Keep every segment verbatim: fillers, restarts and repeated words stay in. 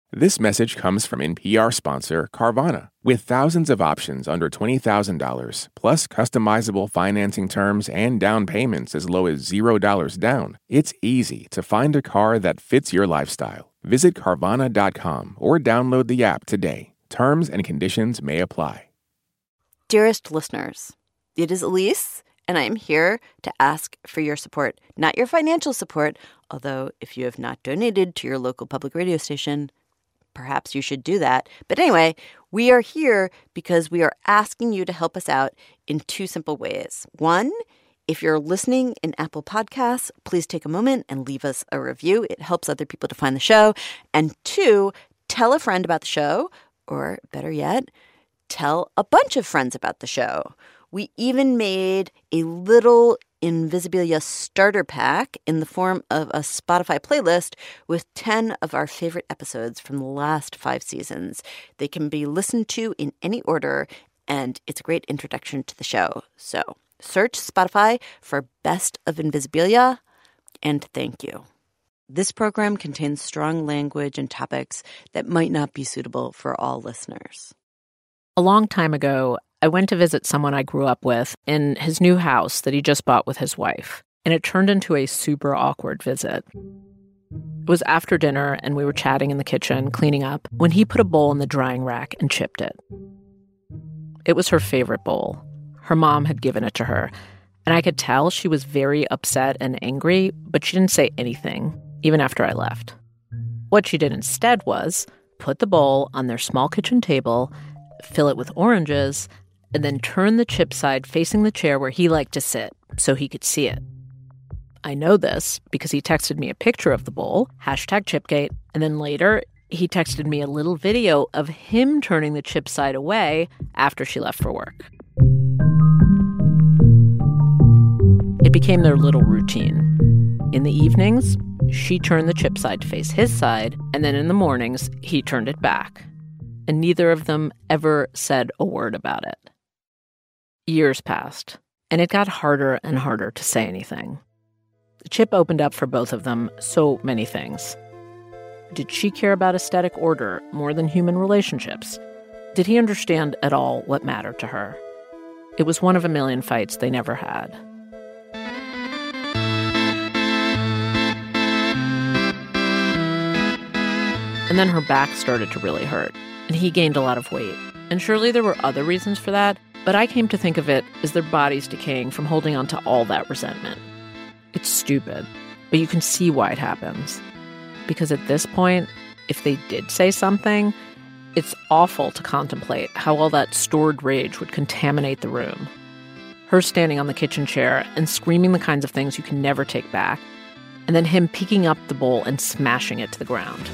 This message comes from N P R sponsor Carvana. With thousands of options under twenty thousand dollars, plus customizable financing terms and down payments as low as zero dollars down, it's easy to find a car that fits your lifestyle. Visit Carvana dot com or download the app today. Terms and conditions may apply. Dearest listeners, it is Elise, and I am here to ask for your support. Not your financial support, although if you have not donated to your local public radio station, perhaps you should do that. But anyway, we are here because we are asking you to help us out in two simple ways. One, if you're listening in Apple Podcasts, please take a moment and leave us a review. It helps other people to find the show. And two, tell a friend about the show, or better yet, tell a bunch of friends about the show. We even made a little Invisibilia starter pack in the form of a Spotify playlist with ten of our favorite episodes from the last five seasons. They can be listened to in any order, and it's a great introduction to the show. So search Spotify for Best of Invisibilia, and thank you. This program contains strong language and topics that might not be suitable for all listeners. A long time ago, I went to visit someone I grew up with in his new house that he just bought with his wife, and it turned into a super awkward visit. It was after dinner, and we were chatting in the kitchen, cleaning up, when he put a bowl in the drying rack and chipped it. It was her favorite bowl. Her mom had given it to her, and I could tell she was very upset and angry, but she didn't say anything, even after I left. What she did instead was put the bowl on their small kitchen table, fill it with oranges, and then turn the chip side facing the chair where he liked to sit so he could see it. I know this because he texted me a picture of the bowl, hashtag Chipgate, and then later he texted me a little video of him turning the chip side away after she left for work. It became their little routine. In the evenings, she turned the chip side to face his side, and then in the mornings, he turned it back. And neither of them ever said a word about it. Years passed, and it got harder and harder to say anything. The chip opened up for both of them so many things. Did she care about aesthetic order more than human relationships? Did he understand at all what mattered to her? It was one of a million fights they never had. And then her back started to really hurt, and he gained a lot of weight. And surely there were other reasons for that, but I came to think of it as their bodies decaying from holding on to all that resentment. It's stupid, but you can see why it happens. Because at this point, if they did say something, it's awful to contemplate how all that stored rage would contaminate the room. Her standing on the kitchen chair and screaming the kinds of things you can never take back, and then him picking up the bowl and smashing it to the ground.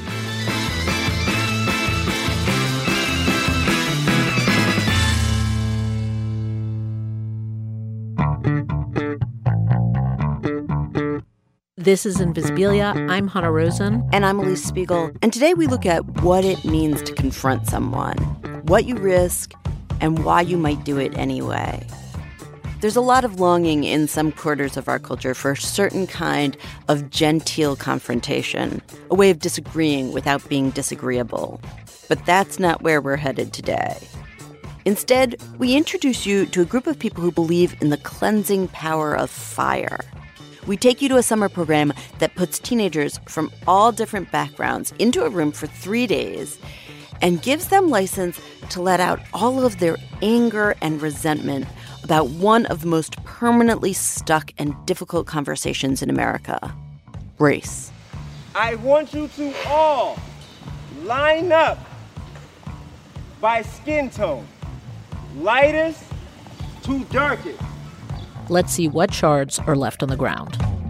This is Invisibilia. I'm Hanna Rosin. And I'm Elise Spiegel. And today we look at what it means to confront someone, what you risk, and why you might do it anyway. There's a lot of longing in some quarters of our culture for a certain kind of genteel confrontation, a way of disagreeing without being disagreeable. But that's not where we're headed today. Instead, we introduce you to a group of people who believe in the cleansing power of fire. We take you to a summer program that puts teenagers from all different backgrounds into a room for three days and gives them license to let out all of their anger and resentment about one of the most permanently stuck and difficult conversations in America, race. I want you to all line up by skin tone, lightest to darkest. Let's see what shards are left on the ground.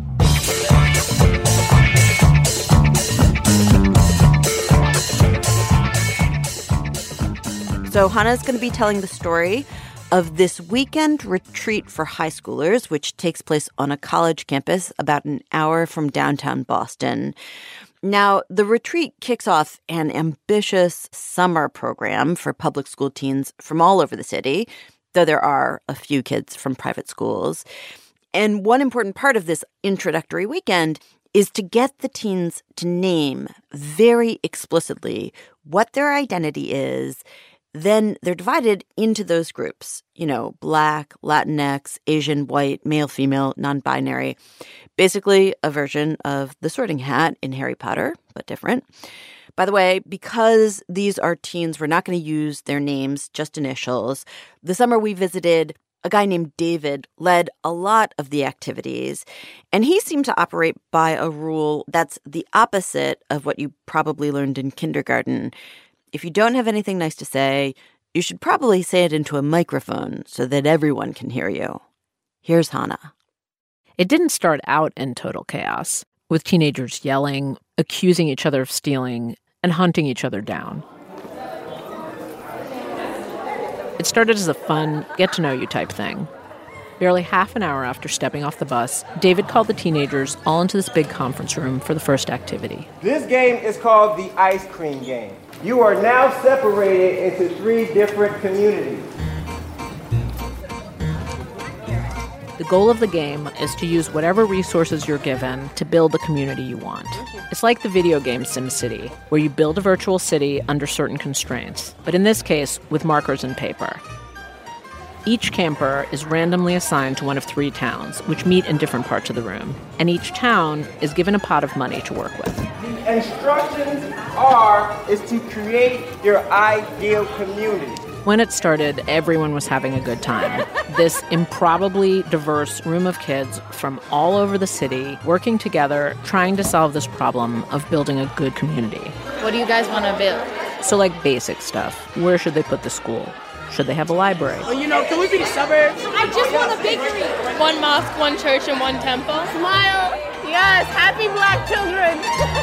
So Hanna's going to be telling the story of this weekend retreat for high schoolers, which takes place on a college campus about an hour from downtown Boston. Now, the retreat kicks off an ambitious summer program for public school teens from all over the city, though there are a few kids from private schools. And one important part of this introductory weekend is to get the teens to name very explicitly what their identity is. Then they're divided into those groups, you know, Black, Latinx, Asian, white, male, female, non-binary. Basically a version of the Sorting Hat in Harry Potter, but different. By the way, because these are teens, we're not going to use their names, just initials. The summer we visited, a guy named David led a lot of the activities, and he seemed to operate by a rule that's the opposite of what you probably learned in kindergarten. If you don't have anything nice to say, you should probably say it into a microphone so that everyone can hear you. Here's Hannah. It didn't start out in total chaos, with teenagers yelling, accusing each other of stealing, and hunting each other down. It started as a fun, get-to-know-you type thing. Barely half an hour after stepping off the bus, David called the teenagers all into this big conference room for the first activity. This game is called the ice cream game. You are now separated into three different communities. The goal of the game is to use whatever resources you're given to build the community you want. It's like the video game SimCity, where you build a virtual city under certain constraints, but in this case, with markers and paper. Each camper is randomly assigned to one of three towns, which meet in different parts of the room, and each town is given a pot of money to work with. The instructions are is to create your ideal community. When it started, everyone was having a good time. This improbably diverse room of kids from all over the city working together, trying to solve this problem of building a good community. What do you guys want to build? So like basic stuff. Where should they put the school? Should they have a library? Well, you know, can we be the suburbs? I just want a bakery. One mosque, one church, and one temple. Smile. Yes, happy Black children.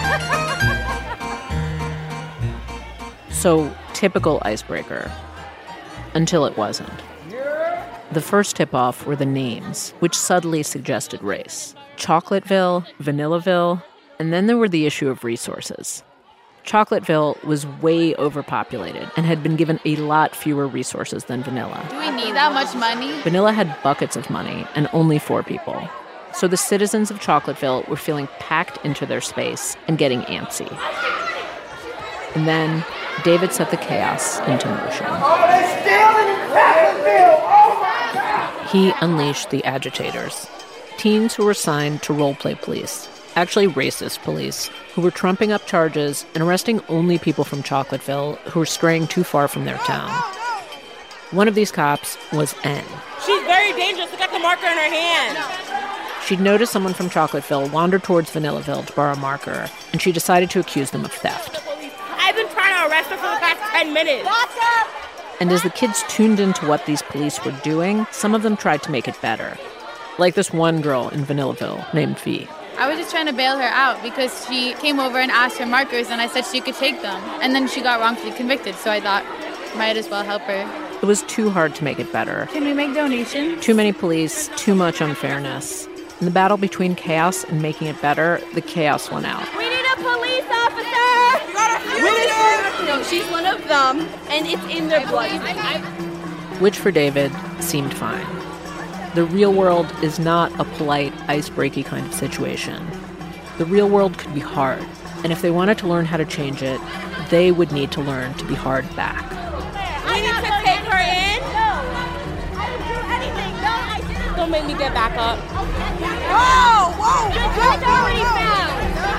So, typical icebreaker. Until it wasn't. The first tip-off were the names, which subtly suggested race. Chocolateville, Vanillaville, and then there were the issue of resources. Chocolateville was way overpopulated and had been given a lot fewer resources than Vanilla. Do we need that much money? Vanilla had buckets of money and only four people. So the citizens of Chocolateville were feeling packed into their space and getting antsy. And then David set the chaos into motion. Oh, they're stealing in Chocolateville! Oh, my God! He unleashed the agitators, teens who were assigned to role-play police, actually racist police, who were trumping up charges and arresting only people from Chocolateville who were straying too far from their town. One of these cops was N. She's very dangerous. Look at the marker in her hand. She'd noticed someone from Chocolateville wander towards Vanillaville to borrow a marker, and she decided to accuse them of theft. I've been trying to arrest her for the past ten minutes. And as the kids tuned into what these police were doing, some of them tried to make it better. Like this one girl in Vanillaville named V. I was just trying to bail her out because she came over and asked for markers, and I said she could take them. And then she got wrongfully convicted, so I thought might as well help her. It was too hard to make it better. Can we make donations? Too many police, too much unfairness. In the battle between chaos and making it better, the chaos won out. We need a police officer! You got a few. No, she's one of them, and it's in their blood. Which for David seemed fine. The real world is not a polite, ice-breaky kind of situation. The real world could be hard, and if they wanted to learn how to change it, they would need to learn to be hard back. I need to take her in? No, I didn't do anything. No, I didn't. Don't make me get back up. Whoa, whoa! You're just already found.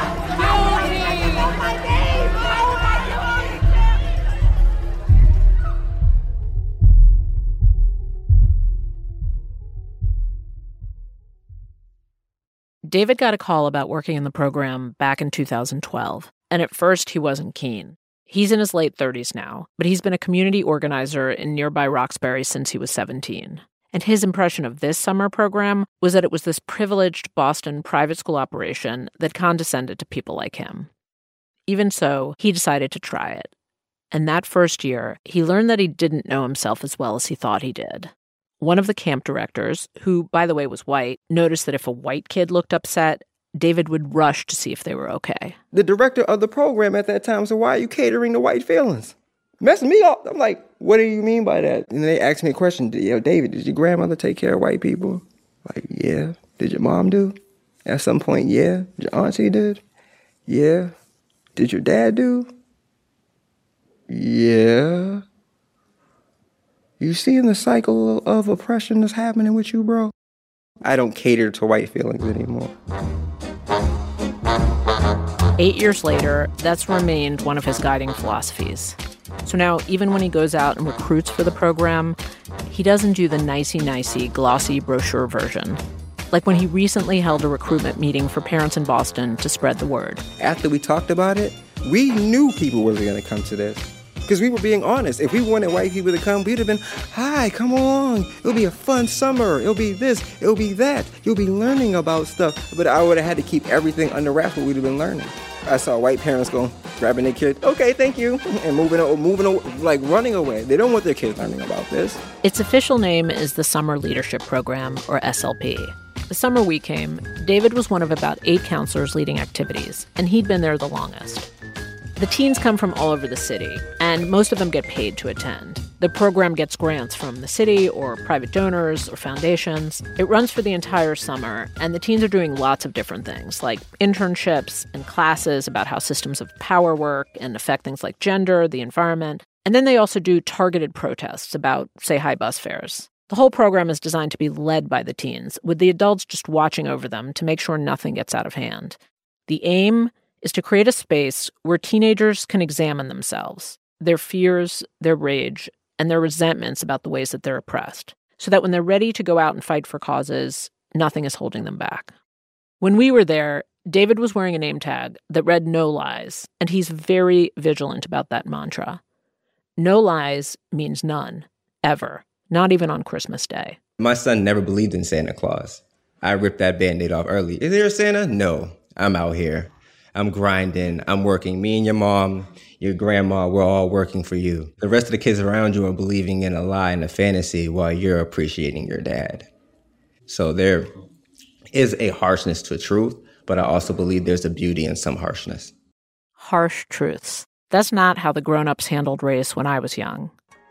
My name! Oh, my God! David got a call about working in the program back in two thousand twelve, and at first he wasn't keen. He's in his late thirties now, but he's been a community organizer in nearby Roxbury since he was seventeen. And his impression of this summer program was that it was this privileged Boston private school operation that condescended to people like him. Even so, he decided to try it. And that first year, he learned that he didn't know himself as well as he thought he did. One of the camp directors, who, by the way, was white, noticed that if a white kid looked upset, David would rush to see if they were okay. The director of the program at that time said, why are you catering to white feelings? Messing me up. I'm like, what do you mean by that? And they asked me a question. Yo, David, did your grandmother take care of white people? Like, yeah. Did your mom do? At some point, yeah. Your auntie did? Yeah. Did your dad do? Yeah. You seeing the cycle of oppression that's happening with you, bro? I don't cater to white feelings anymore. Eight years later, that's remained one of his guiding philosophies. So now, even when he goes out and recruits for the program, he doesn't do the nicey-nicey, glossy brochure version. Like when he recently held a recruitment meeting for parents in Boston to spread the word. After we talked about it, we knew people were going to come to this. Because we were being honest. If we wanted white people to come, we'd have been, hi, come along. It'll be a fun summer. It'll be this. It'll be that. You'll be learning about stuff. But I would have had to keep everything under wraps what we'd have been learning. I saw white parents go, grabbing their kids, okay, thank you, and moving, moving, like running away. They don't want their kids learning about this. Its official name is the Summer Leadership Program, or S L P. The summer we came, David was one of about eight counselors leading activities, and he'd been there the longest. The teens come from all over the city, and most of them get paid to attend. The program gets grants from the city or private donors or foundations. It runs for the entire summer, and the teens are doing lots of different things, like internships and classes about how systems of power work and affect things like gender, the environment. And then they also do targeted protests about, say, high bus fares. The whole program is designed to be led by the teens, with the adults just watching over them to make sure nothing gets out of hand. The aim is to create a space where teenagers can examine themselves, their fears, their rage, and their resentments about the ways that they're oppressed, so that when they're ready to go out and fight for causes, nothing is holding them back. When we were there, David was wearing a name tag that read "No Lies," and he's very vigilant about that mantra. No lies means none, ever, not even on Christmas Day. My son never believed in Santa Claus. I ripped that Band-Aid off early. Is there a Santa? No, I'm out here. I'm grinding, I'm working. Me and your mom, your grandma, we're all working for you. The rest of the kids around you are believing in a lie and a fantasy while you're appreciating your dad. So there is a harshness to truth, but I also believe there's a beauty in some harshness. Harsh truths. That's not how the grown-ups handled race when I was young.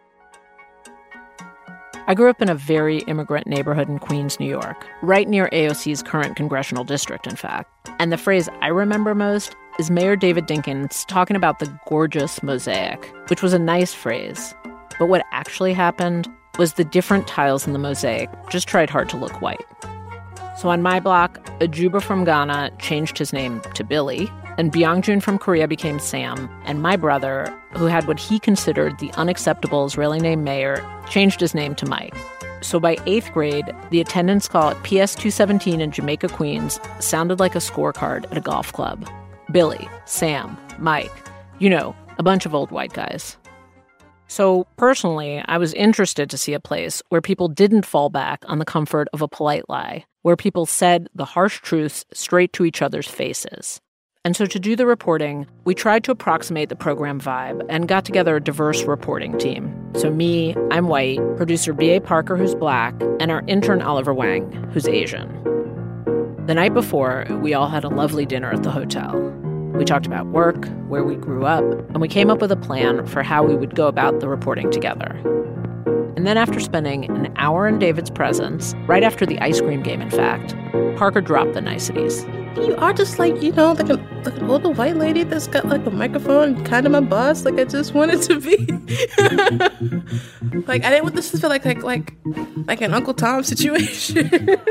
I grew up in a very immigrant neighborhood in Queens, New York, right near A O C's current congressional district, in fact. And the phrase I remember most is Mayor David Dinkins talking about the gorgeous mosaic, which was a nice phrase. But what actually happened was the different tiles in the mosaic just tried hard to look white. So on my block, a Juba from Ghana changed his name to Billy, and Byongjun from Korea became Sam, and my brother, who had what he considered the unacceptable Israeli name Meir, changed his name to Mike. So by eighth grade, the attendance call at P S two seventeen in Jamaica, Queens sounded like a scorecard at a golf club. Billy, Sam, Mike, you know, a bunch of old white guys. So personally, I was interested to see a place where people didn't fall back on the comfort of a polite lie, where people said the harsh truths straight to each other's faces. And so to do the reporting, we tried to approximate the program vibe and got together a diverse reporting team. So me, I'm white, producer B A. Parker, who's black, and our intern Oliver Wang, who's Asian. The night before, we all had a lovely dinner at the hotel. We talked about work, where we grew up, and we came up with a plan for how we would go about the reporting together. And then after spending an hour in David's presence, right after the ice cream game, in fact, Parker dropped the niceties. You are just like, you know, like, a, like an older white lady that's got like a microphone, kind of my boss. Like I just wanted to be. Like I didn't want this to feel like like like like an Uncle Tom situation.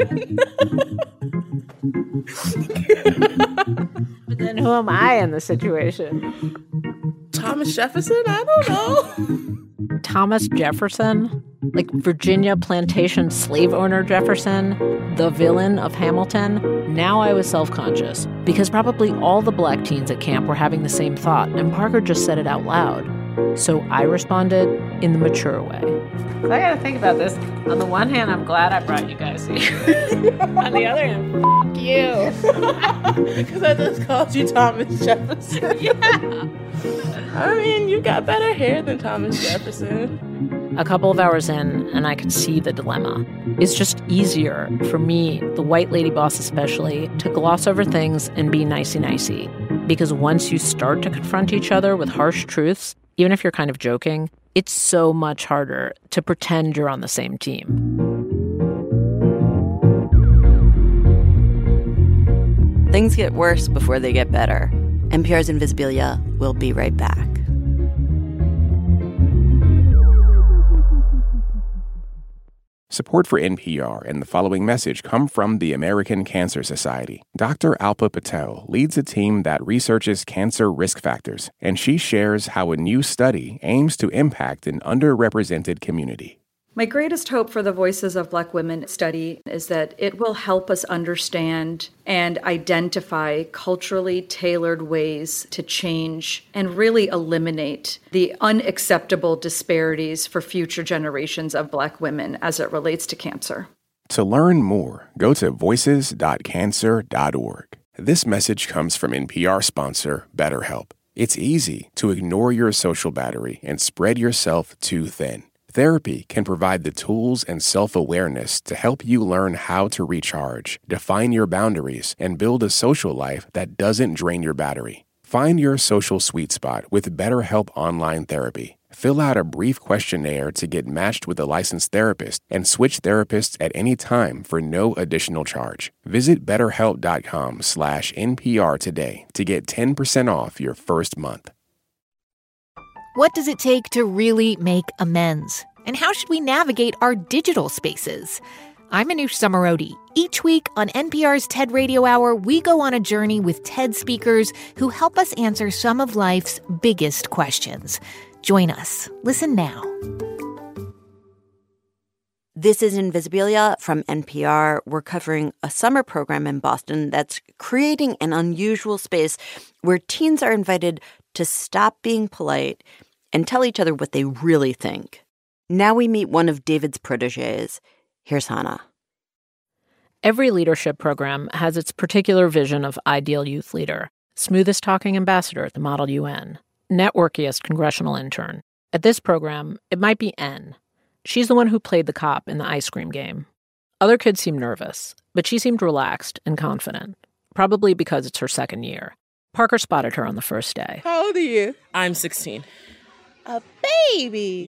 But then who am I in the situation? Thomas Jefferson? I don't know. Thomas Jefferson? Like Virginia plantation slave owner Jefferson? The villain of Hamilton? Now I was self-conscious because probably all the black teens at camp were having the same thought, and Parker just said it out loud. So I responded in the mature way. So I gotta think about this. On the one hand, I'm glad I brought you guys here. On the other hand, f*** you. Because I just called you Thomas Jefferson. Yeah. I mean, you got better hair than Thomas Jefferson. A couple of hours in, and I could see the dilemma. It's just easier for me, the white lady boss especially, to gloss over things and be nicey-nicey. Because once you start to confront each other with harsh truths, even if you're kind of joking, it's so much harder to pretend you're on the same team. things get worse before they get better. N P R's Invisibilia will be right back. Support for N P R and the following message come from the American Cancer Society. Doctor Alpa Patel leads a team that researches cancer risk factors, and she shares how a new study aims to impact an underrepresented community. My greatest hope for the Voices of Black Women study is that it will help us understand and identify culturally tailored ways to change and really eliminate the unacceptable disparities for future generations of Black women as it relates to cancer. To learn more, go to voices dot cancer dot org. This message comes from N P R sponsor BetterHelp. It's easy to ignore your social battery and spread yourself too thin. Therapy can provide the tools and self-awareness to help you learn how to recharge, define your boundaries, and build a social life that doesn't drain your battery. Find your social sweet spot with BetterHelp Online Therapy. Fill out a brief questionnaire to get matched with a licensed therapist and switch therapists at any time for no additional charge. Visit betterhelp.com slash NPR today to get ten percent off your first month. What does it take to really make amends? And how should we navigate our digital spaces? I'm Anoush Zomorodi. Each week on N P R's TED Radio Hour, we go on a journey with TED speakers who help us answer some of life's biggest questions. Join us. Listen now. This is Invisibilia from N P R. We're covering a summer program in Boston that's creating an unusual space where teens are invited to stop being polite and tell each other what they really think. Now we meet one of David's protégés. Here's Hannah. Every leadership program has its particular vision of ideal youth leader. Smoothest talking ambassador at the Model U N. Networkiest congressional intern. At this program, it might be N. She's the one who played the cop in the ice cream game. Other kids seemed nervous, but she seemed relaxed and confident, probably because it's her second year. Parker spotted her on the first day. How old are you? I'm sixteen. A baby.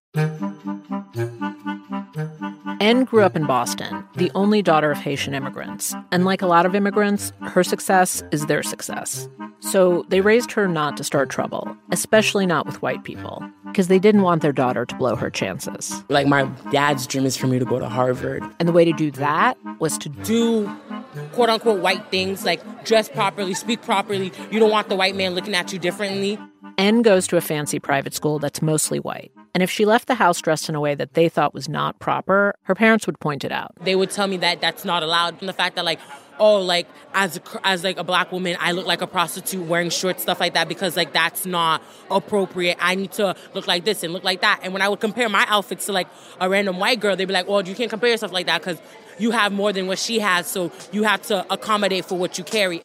N grew up in Boston, the only daughter of Haitian immigrants. And like a lot of immigrants, her success is their success. So they raised her not to start trouble, especially not with white people, because they didn't want their daughter to blow her chances. Like, my dad's dream is for me to go to Harvard. And the way to do that was to do quote-unquote white things, like dress properly, speak properly. You don't want the white man looking at you differently. N goes to a fancy private school that's mostly white. And if she left the house dressed in a way that they thought was not proper, her parents would point it out. They would tell me that that's not allowed. And the fact that, like, oh, like, as a, as like a black woman, I look like a prostitute wearing short stuff like that because, like, that's not appropriate. I need to look like this and look like that. And when I would compare my outfits to, like, a random white girl, they'd be like, well, you can't compare yourself like that because you have more than what she has, so you have to accommodate for what you carry.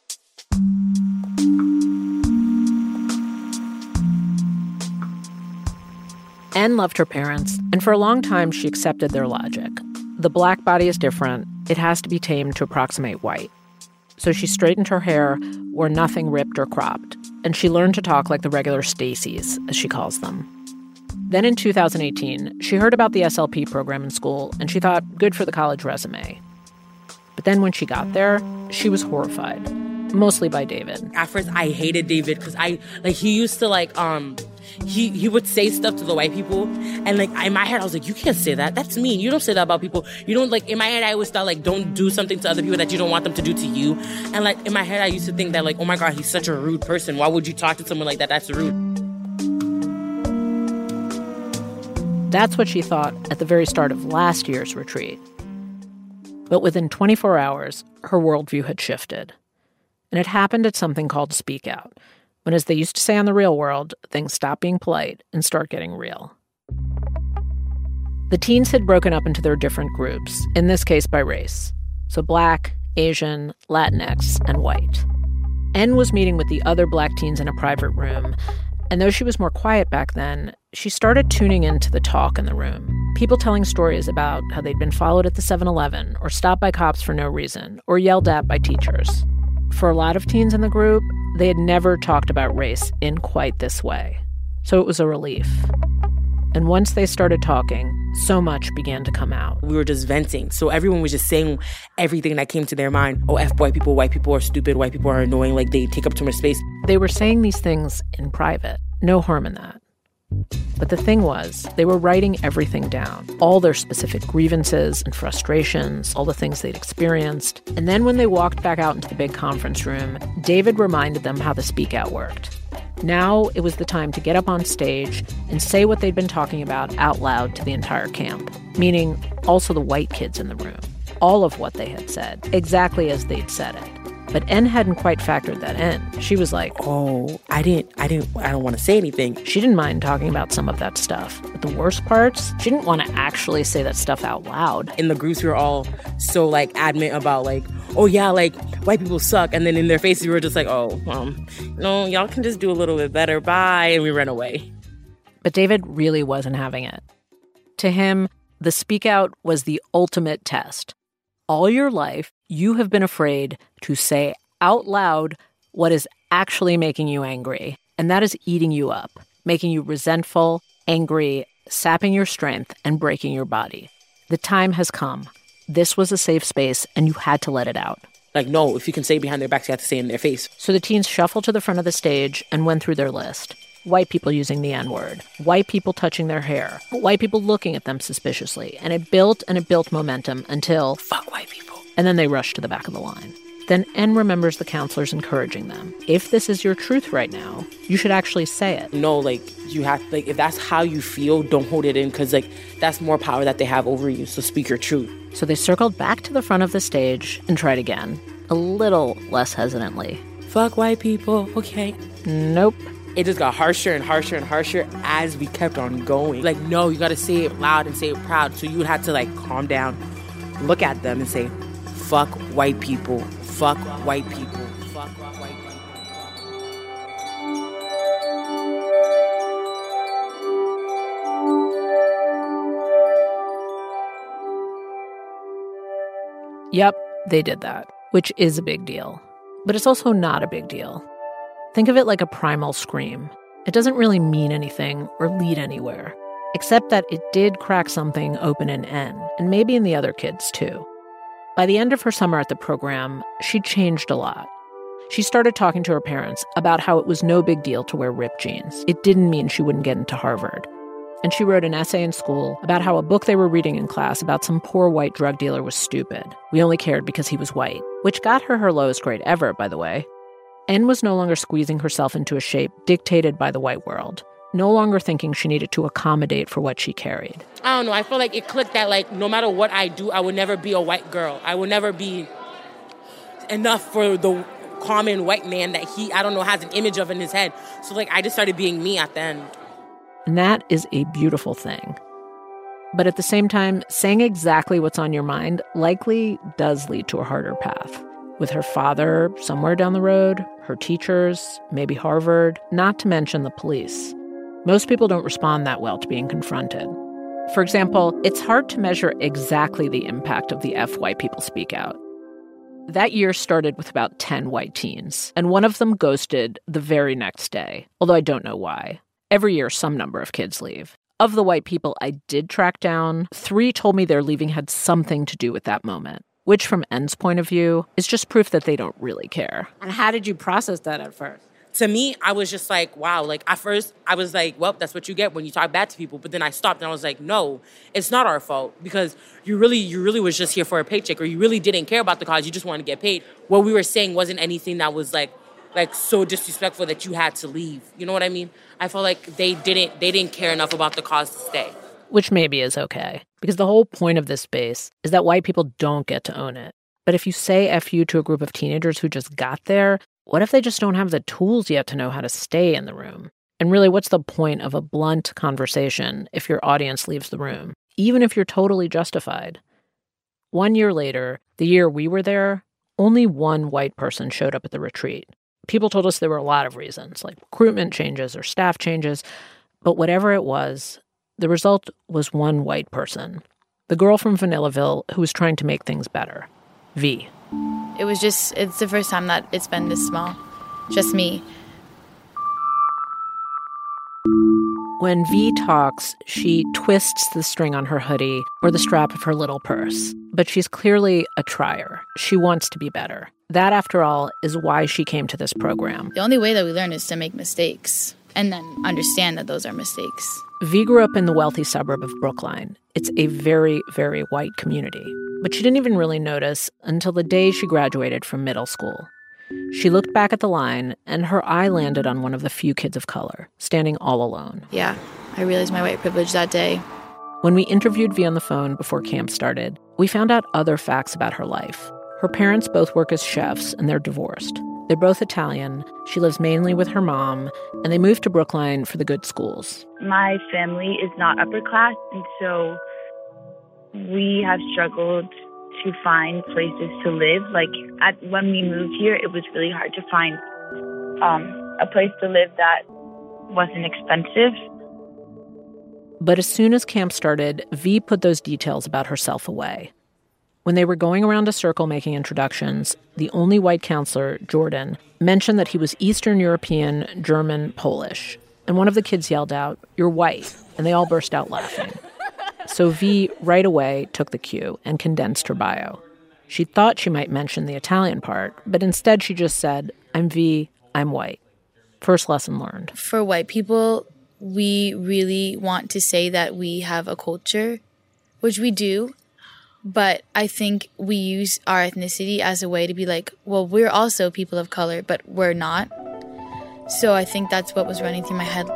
N loved her parents, and for a long time she accepted their logic. The black body is different. It has to be tamed to approximate white. So she straightened her hair, wore nothing ripped or cropped, and she learned to talk like the regular Stacys, as she calls them. Then in two thousand eighteen, she heard about the S L P program in school, and she thought, good for the college resume. But then when she got there, she was horrified, mostly by David. At first, I hated David because I, like, he used to, like, um... He he would say stuff to the white people, and, like, in my head, I was like, you can't say that. That's mean. You don't say that about people. You don't, like, in my head, I always thought, like, don't do something to other people that you don't want them to do to you. And, like, in my head, I used to think that, like, oh, my God, he's such a rude person. Why would you talk to someone like that? That's rude. That's what she thought at the very start of last year's retreat. But within twenty-four hours, her worldview had shifted. And it happened at something called Speak Out, when, as they used to say on The Real World, things stop being polite and start getting real. The teens had broken up into their different groups, in this case by race. So Black, Asian, Latinx, and white. N was meeting with the other Black teens in a private room, and though she was more quiet back then, she started tuning into the talk in the room. People telling stories about how they'd been followed at the seven eleven, or stopped by cops for no reason, or yelled at by teachers. For a lot of teens in the group, they had never talked about race in quite this way. So it was a relief. And once they started talking, so much began to come out. We were just venting. So everyone was just saying everything that came to their mind. Oh, F white people, white people are stupid, white people are annoying, like they take up too much space. They were saying these things in private. No harm in that. But the thing was, they were writing everything down, all their specific grievances and frustrations, all the things they'd experienced. And then when they walked back out into the big conference room, David reminded them how the Speak Out worked. Now it was the time to get up on stage and say what they'd been talking about out loud to the entire camp, meaning also the white kids in the room. All of what they had said, exactly as they'd said it. But N hadn't quite factored that in. She was like, oh, I didn't, I didn't, I don't want to say anything. She didn't mind talking about some of that stuff. But the worst parts, she didn't want to actually say that stuff out loud. In the groups, we were all so, like, adamant about, like, oh, yeah, like, white people suck. And then in their faces, we were just like, oh, um, no, y'all can just do a little bit better. Bye. And we ran away. But David really wasn't having it. To him, the Speak Out was the ultimate test. All your life, you have been afraid to say out loud what is actually making you angry. And that is eating you up, making you resentful, angry, sapping your strength, and breaking your body. The time has come. This was a safe space, and you had to let it out. Like, no, if you can say it behind their backs, you have to say it in their face. So the teens shuffled to the front of the stage and went through their list. White people using the N-word, white people touching their hair, white people looking at them suspiciously. And it built and it built momentum until, fuck white people. And then they rushed to the back of the line. Then N remembers the counselors encouraging them. If this is your truth right now, you should actually say it. No, like, you have, like, if that's how you feel, don't hold it in, because, like, that's more power that they have over you, so speak your truth. So they circled back to the front of the stage and tried again, a little less hesitantly. Fuck white people, okay. Nope. It just got harsher and harsher and harsher as we kept on going. Like, no, you gotta say it loud and say it proud. So you would have to, like, calm down, look at them and say, fuck white people, fuck white people, fuck white people. Yep, they did that, which is a big deal. But it's also not a big deal. Think of it like a primal scream. It doesn't really mean anything or lead anywhere, except that it did crack something open in N, and maybe in the other kids too. By the end of her summer at the program, she'd changed a lot. She started talking to her parents about how it was no big deal to wear ripped jeans. It didn't mean she wouldn't get into Harvard. And she wrote an essay in school about how a book they were reading in class about some poor white drug dealer was stupid. We only cared because he was white, which got her her lowest grade ever, by the way. N was no longer squeezing herself into a shape dictated by the white world, no longer thinking she needed to accommodate for what she carried. I don't know, I feel like it clicked that, like, no matter what I do, I would never be a white girl. I would never be enough for the common white man that he, I don't know, has an image of in his head. So, like, I just started being me at the end. And that is a beautiful thing. But at the same time, saying exactly what's on your mind likely does lead to a harder path. With her father somewhere down the road, her teachers, maybe Harvard, not to mention the police. Most people don't respond that well to being confronted. For example, it's hard to measure exactly the impact of the F white people speak out. That year started with about ten white teens, and one of them ghosted the very next day, although I don't know why. Every year, some number of kids leave. Of the white people I did track down, three told me their leaving had something to do with that moment, which from N's point of view is just proof that they don't really care. And how did you process that at first? To me, I was just like, wow. Like, at first, I was like, well, that's what you get when you talk bad to people. But then I stopped and I was like, no, it's not our fault, because you really, you really was just here for a paycheck, or you really didn't care about the cause. You just wanted to get paid. What we were saying wasn't anything that was like, like so disrespectful that you had to leave. You know what I mean? I felt like they didn't, they didn't care enough about the cause to stay. Which maybe is okay, because the whole point of this space is that white people don't get to own it. But if you say F you to a group of teenagers who just got there, what if they just don't have the tools yet to know how to stay in the room? And really, what's the point of a blunt conversation if your audience leaves the room, even if you're totally justified? One year later, the year we were there, only one white person showed up at the retreat. People told us there were a lot of reasons, like recruitment changes or staff changes, but whatever it was, the result was one white person, the girl from Vanillaville who was trying to make things better, V. It was just, it's the first time that it's been this small, just me. When V talks, she twists the string on her hoodie or the strap of her little purse. But she's clearly a trier. She wants to be better. That, after all, is why she came to this program. The only way that we learn is to make mistakes and then understand that those are mistakes. V grew up in the wealthy suburb of Brookline. It's a very, very white community. But she didn't even really notice until the day she graduated from middle school. She looked back at the line, and her eye landed on one of the few kids of color, standing all alone. Yeah, I realized my white privilege that day. When we interviewed V on the phone before camp started, we found out other facts about her life. Her parents both work as chefs, and they're divorced. They're both Italian. She lives mainly with her mom, and they moved to Brookline for the good schools. My family is not upper class, and so we have struggled to find places to live. Like, at, when we moved here, it was really hard to find um, a place to live that wasn't expensive. But as soon as camp started, V put those details about herself away. When they were going around a circle making introductions, the only white counselor, Jordan, mentioned that he was Eastern European, German, Polish. And one of the kids yelled out, "You're white," and they all burst out laughing. So V right away took the cue and condensed her bio. She thought she might mention the Italian part, but instead she just said, "I'm V, I'm white." First lesson learned. For white people, we really want to say that we have a culture, which we do, but I think we use our ethnicity as a way to be like, well, we're also people of color, but we're not. So I think that's what was running through my head.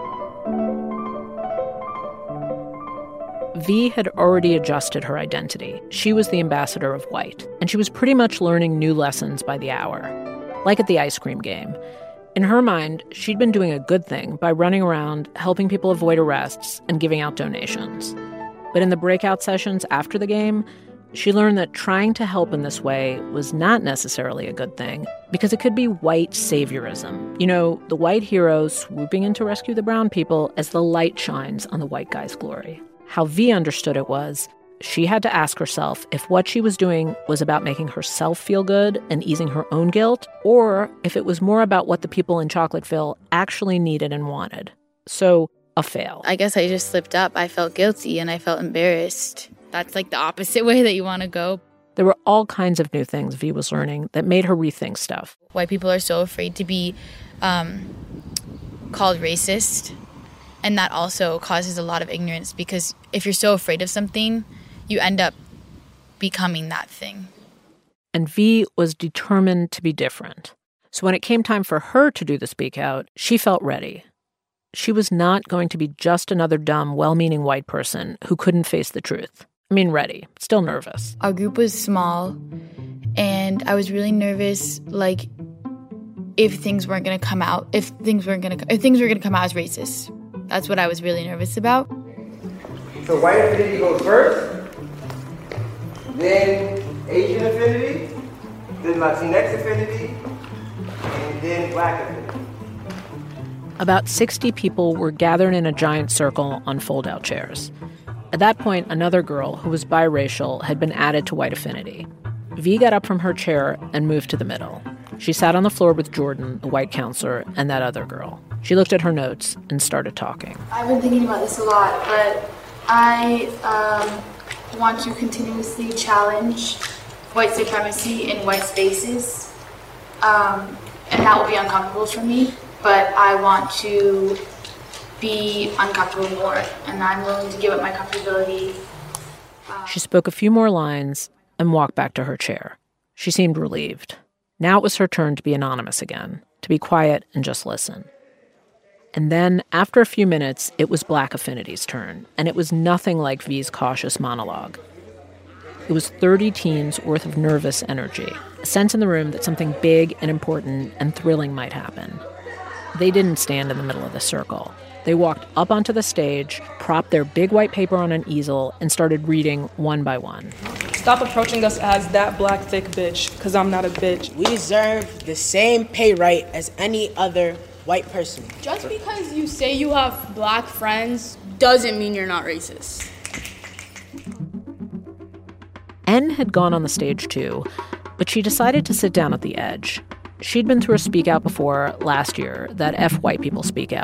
V had already adjusted her identity. She was the ambassador of white, and she was pretty much learning new lessons by the hour, like at the ice cream game. In her mind, she'd been doing a good thing by running around, helping people avoid arrests, and giving out donations. But in the breakout sessions after the game, she learned that trying to help in this way was not necessarily a good thing because it could be white saviorism. You know, the white hero swooping in to rescue the brown people as the light shines on the white guy's glory. How V understood it was, she had to ask herself if what she was doing was about making herself feel good and easing her own guilt, or if it was more about what the people in Chocolateville actually needed and wanted. So, a fail. I guess I just slipped up. I felt guilty and I felt embarrassed. That's like the opposite way that you want to go. There were all kinds of new things V was learning that made her rethink stuff. White people are so afraid to be um, called racist. And that also causes a lot of ignorance because if you're so afraid of something, you end up becoming that thing. And V was determined to be different. So when it came time for her to do the speak out, she felt ready. She was not going to be just another dumb, well-meaning white person who couldn't face the truth. I mean, ready, still nervous. Our group was small, and I was really nervous, like, if things weren't going to come out, if things weren't going to, if things were going to come out as racist. That's what I was really nervous about. So white affinity goes first, then Asian affinity, then Latinx affinity, and then black affinity. About sixty people were gathered in a giant circle on fold-out chairs. At that point, another girl who was biracial had been added to white affinity. V got up from her chair and moved to the middle. She sat on the floor with Jordan, the white counselor, and that other girl. She looked at her notes and started talking. I've been thinking about this a lot, but I um, want to continuously challenge white supremacy in white spaces. Um, and that will be uncomfortable for me, but I want to be uncomfortable more, and I'm willing to give up my comfortability. Um, she spoke a few more lines and walked back to her chair. She seemed relieved. Now it was her turn to be anonymous again, to be quiet and just listen. And then, after a few minutes, it was Black Affinity's turn, and it was nothing like V's cautious monologue. It was thirty teens worth of nervous energy, a sense in the room that something big and important and thrilling might happen. They didn't stand in the middle of the circle. They walked up onto the stage, propped their big white paper on an easel, and started reading one by one. Stop approaching us as that black thick bitch, because I'm not a bitch. We deserve the same pay right as any other white person. Just because you say you have black friends doesn't mean you're not racist. N had gone on the stage too, but she decided to sit down at the edge. She'd been through a speak out before last year, that F white people speak out,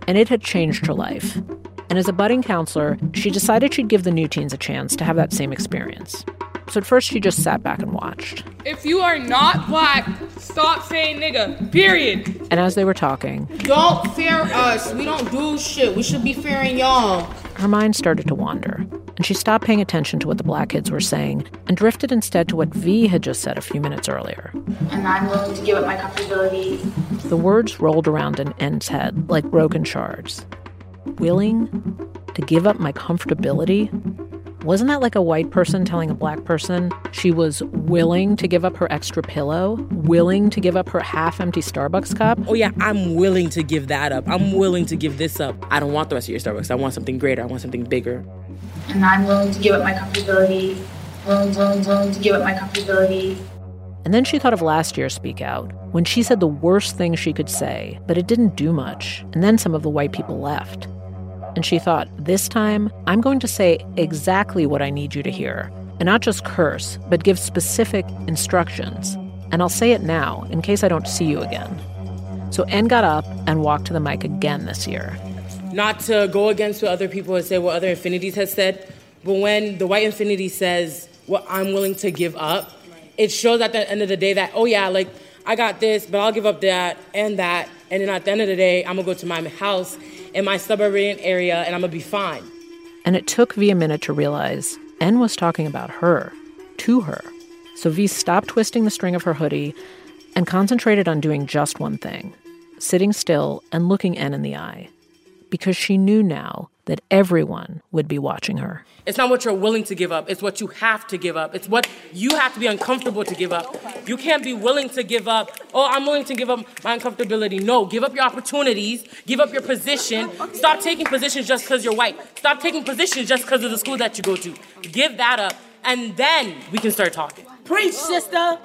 and it had changed her life. And as a budding counselor, she decided she'd give the new teens a chance to have that same experience. So at first, she just sat back and watched. If you are not black, stop saying nigga, period. And as they were talking, don't fear us. We don't do shit. We should be fearing y'all. Her mind started to wander, and she stopped paying attention to what the black kids were saying and drifted instead to what V had just said a few minutes earlier. And I'm willing to give up my comfortability. The words rolled around in N's head like broken shards. Willing to give up my comfortability? Wasn't that like a white person telling a black person she was willing to give up her extra pillow? Willing to give up her half-empty Starbucks cup? Oh, yeah, I'm willing to give that up. I'm willing to give this up. I don't want the rest of your Starbucks. I want something greater. I want something bigger. And I'm willing to give up my comfortability. Willing, willing, willing to give up my comfortability. And then she thought of last year's Speak Out, when she said the worst thing she could say, but it didn't do much. And then some of the white people left. And she thought, this time, I'm going to say exactly what I need you to hear. And not just curse, but give specific instructions. And I'll say it now, in case I don't see you again. So N got up and walked to the mic again this year. Not to go against what other people have said, what other infinities have said, but when the white infinity says what I'm willing to give up, it shows at the end of the day that, oh yeah, like, I got this, but I'll give up that and that. And then at the end of the day, I'm going to go to my house in my suburban area, and I'm going to be fine. And it took V a minute to realize N was talking about her, to her. So V stopped twisting the string of her hoodie and concentrated on doing just one thing, sitting still and looking N in the eye. Because she knew now that everyone would be watching her. It's not what you're willing to give up. It's what you have to give up. It's what you have to be uncomfortable to give up. You can't be willing to give up, oh, I'm willing to give up my uncomfortability. No, give up your opportunities. Give up your position. Stop taking positions just because you're white. Stop taking positions just because of the school that you go to. Give that up, and then we can start talking. Preach, sister!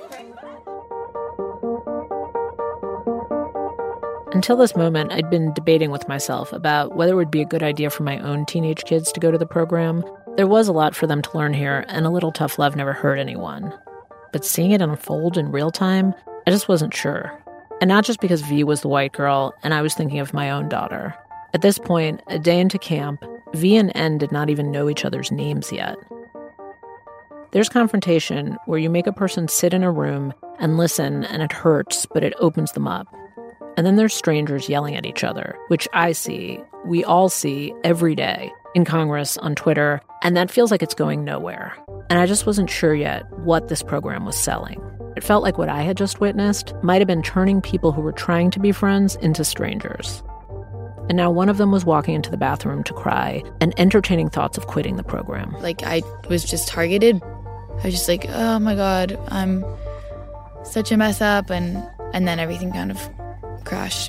Until this moment, I'd been debating with myself about whether it would be a good idea for my own teenage kids to go to the program. There was a lot for them to learn here, and a little tough love never hurt anyone. But seeing it unfold in real time, I just wasn't sure. And not just because V was the white girl, and I was thinking of my own daughter. At this point, a day into camp, V and N did not even know each other's names yet. There's confrontation where you make a person sit in a room and listen, and it hurts, but it opens them up. And then there's strangers yelling at each other, which I see, we all see every day in Congress, on Twitter, and that feels like it's going nowhere. And I just wasn't sure yet what this program was selling. It felt like what I had just witnessed might have been turning people who were trying to be friends into strangers. And now one of them was walking into the bathroom to cry and entertaining thoughts of quitting the program. Like, I was just targeted. I was just like, oh my God, I'm such a mess up. And, and then everything kind of crash.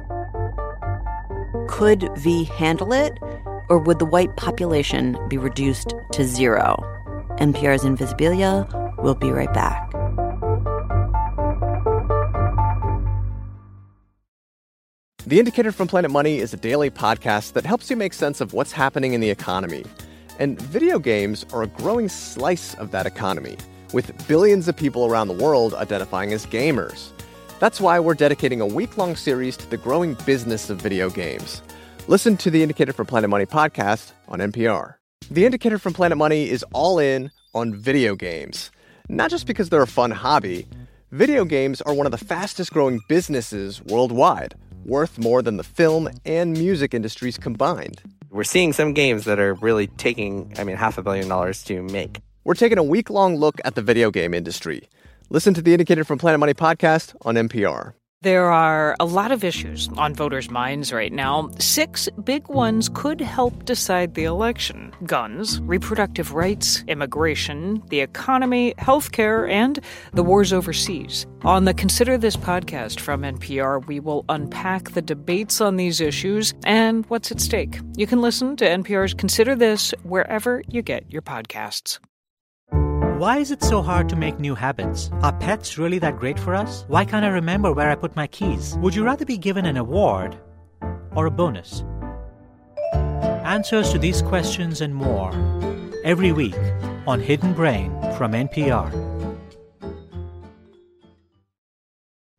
Could V handle it, or would the white population be reduced to zero? N P R's Invisibilia will be right back. The Indicator from Planet Money is a daily podcast that helps you make sense of what's happening in the economy. And video games are a growing slice of that economy, with billions of people around the world identifying as gamers. That's why we're dedicating a week-long series to the growing business of video games. Listen to the Indicator from Planet Money podcast on N P R. The Indicator from Planet Money is all in on video games. Not just because they're a fun hobby. Video games are one of the fastest-growing businesses worldwide, worth more than the film and music industries combined. We're seeing some games that are really taking, I mean, half a billion dollars to make. We're taking a week-long look at the video game industry. Listen to the Indicator from Planet Money podcast on N P R. There are a lot of issues on voters' minds right now. Six big ones could help decide the election. Guns, reproductive rights, immigration, the economy, healthcare, and the wars overseas. On the Consider This podcast from N P R, we will unpack the debates on these issues and what's at stake. You can listen to N P R's Consider This wherever you get your podcasts. Why is it so hard to make new habits? Are pets really that great for us? Why can't I remember where I put my keys? Would you rather be given an award or a bonus? Answers to these questions and more every week on Hidden Brain from N P R.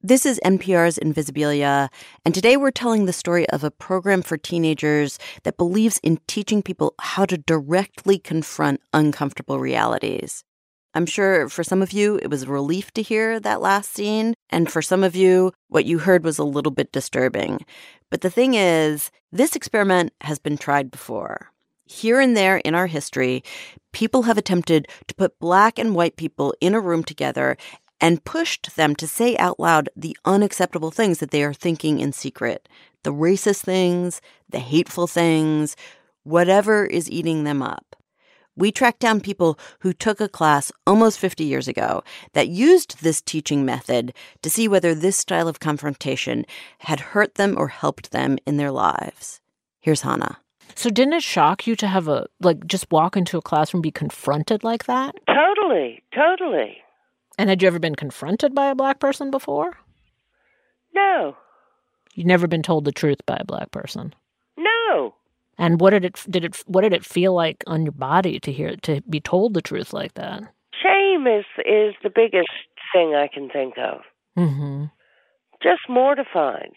This is N P R's Invisibilia, and today we're telling the story of a program for teenagers that believes in teaching people how to directly confront uncomfortable realities. I'm sure for some of you, it was a relief to hear that last scene, and for some of you, what you heard was a little bit disturbing. But the thing is, this experiment has been tried before. Here and there in our history, people have attempted to put Black and white people in a room together and pushed them to say out loud the unacceptable things that they are thinking in secret. The racist things, the hateful things, whatever is eating them up. We tracked down people who took a class almost fifty years ago that used this teaching method to see whether this style of confrontation had hurt them or helped them in their lives. Here's Hannah. So didn't it shock you to have a, like, just walk into a classroom and be confronted like that? Totally, totally. And had you ever been confronted by a Black person before? No. You'd never been told the truth by a Black person? No. And what did it did it what did it feel like on your body to hear to be told the truth like that? Shame is is the biggest thing I can think of. Mm-hmm. Just mortified.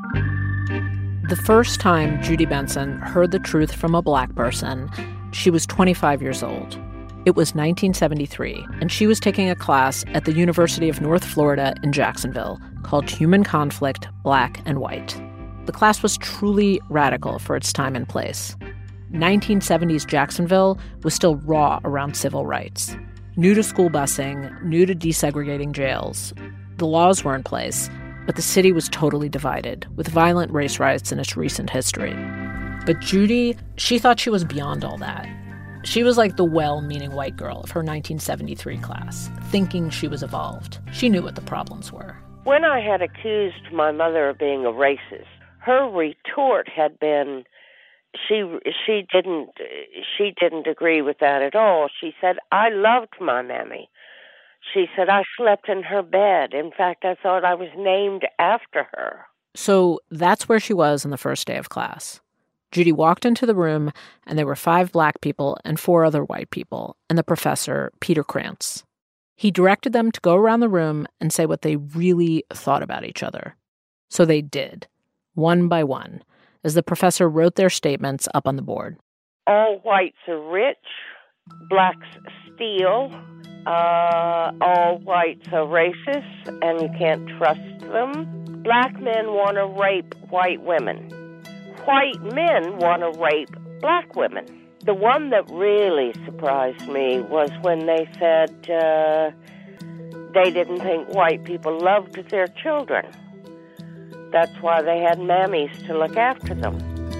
The first time Judy Benson heard the truth from a Black person, she was twenty-five years old. It was nineteen seventy-three, and she was taking a class at the University of North Florida in Jacksonville called Human Conflict, Black and White. The class was truly radical for its time and place. nineteen seventies Jacksonville was still raw around civil rights. New to school busing, new to desegregating jails. The laws were in place, but the city was totally divided, with violent race riots in its recent history. But Judy, she thought she was beyond all that. She was like the well-meaning white girl of her nineteen seventy-three class, thinking she was evolved. She knew what the problems were. When I had accused my mother of being a racist, her retort had been, she she didn't she didn't agree with that at all. She said, I loved my mammy. She said, I slept in her bed. In fact, I thought I was named after her. So that's where she was on the first day of class. Judy walked into the room, and there were five Black people and four other white people, and the professor, Peter Krantz. He directed them to go around the room and say what they really thought about each other. So they did, one by one, as the professor wrote their statements up on the board. All whites are rich, Blacks steal, uh, all whites are racist, and you can't trust them. Black men want to rape white women. White men want to rape Black women. The one that really surprised me was when they said uh, they didn't think white people loved their children. That's why they had mammies to look after them.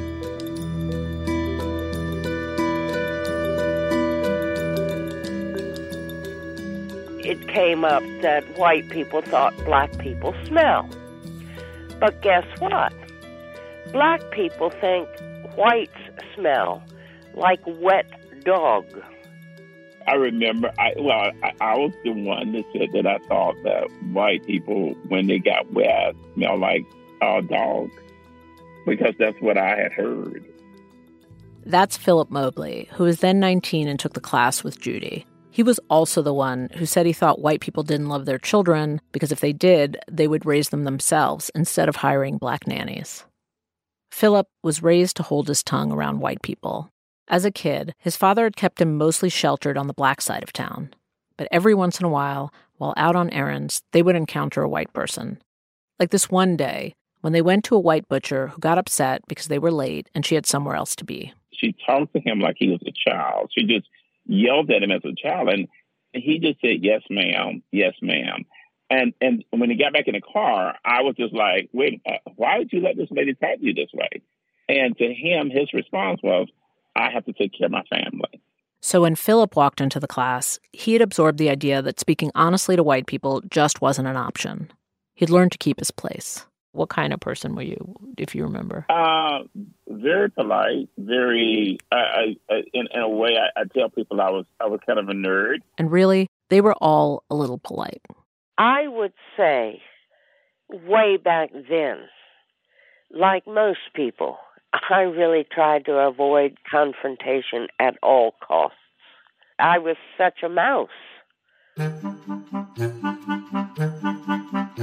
It came up that white people thought Black people smell. But guess what? Black people think whites smell like wet dog. I remember, I well, I, I was the one that said that I thought that white people, when they got wet, smell like a dog, because that's what I had heard. That's Philip Mobley, who was then nineteen and took the class with Judy. He was also the one who said he thought white people didn't love their children because if they did, they would raise them themselves instead of hiring Black nannies. Philip was raised to hold his tongue around white people. As a kid, his father had kept him mostly sheltered on the Black side of town. But every once in a while, while out on errands, they would encounter a white person. Like this one day, when they went to a white butcher who got upset because they were late and she had somewhere else to be. She talked to him like he was a child. She just yelled at him as a child, and he just said, yes, ma'am, yes, ma'am. And and when he got back in the car, I was just like, wait, uh, why did you let this lady talk to you this way? And to him, his response was, I have to take care of my family. So when Philip walked into the class, he had absorbed the idea that speaking honestly to white people just wasn't an option. He'd learned to keep his place. What kind of person were you, if you remember? Uh, very polite, very, uh, I, I, in, in a way, I, I tell people I was I was kind of a nerd. And really, they were all a little polite. I would say, way back then, like most people, I really tried to avoid confrontation at all costs. I was such a mouse.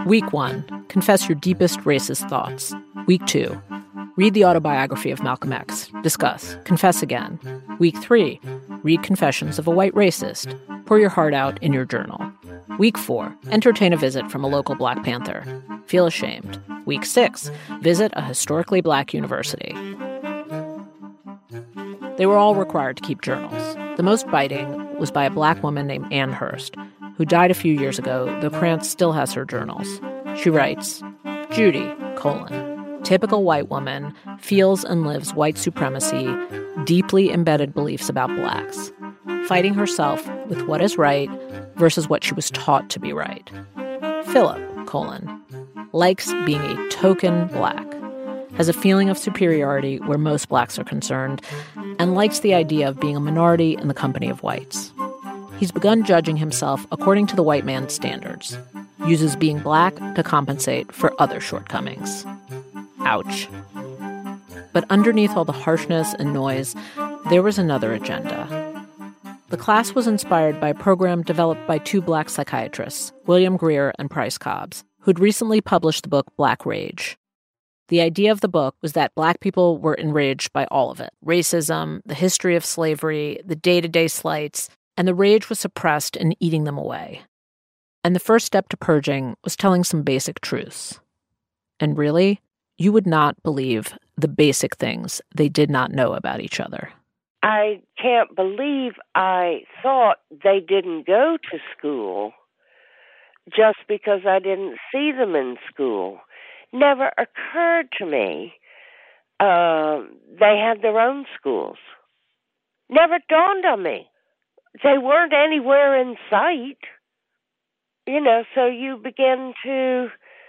Week one, confess your deepest racist thoughts. Week two, read the autobiography of Malcolm X. Discuss. Confess again. Week three, read Confessions of a White Racist. Pour your heart out in your journal. Week four, entertain a visit from a local Black Panther. Feel ashamed. Week six, visit a historically Black university. They were all required to keep journals. The most biting was by a Black woman named Ann Hurst, who died a few years ago, though Krantz still has her journals. She writes, Judy, colon, typical white woman, feels and lives white supremacy, deeply embedded beliefs about Blacks, fighting herself with what is right versus what she was taught to be right. Philip, colon, likes being a token Black, has a feeling of superiority where most Blacks are concerned, and likes the idea of being a minority in the company of whites. He's begun judging himself according to the white man's standards, uses being Black to compensate for other shortcomings. Ouch. But underneath all the harshness and noise, there was another agenda. The class was inspired by a program developed by two Black psychiatrists, William Greer and Price Cobbs, who'd recently published the book Black Rage. The idea of the book was that Black people were enraged by all of it: racism, the history of slavery, the day-to-day slights, and the rage was suppressed and eating them away. And the first step to purging was telling some basic truths. And really, you would not believe the basic things they did not know about each other. I can't believe I thought they didn't go to school just because I didn't see them in school. Never occurred to me uh, they had their own schools. Never dawned on me. They weren't anywhere in sight. You know, so you begin to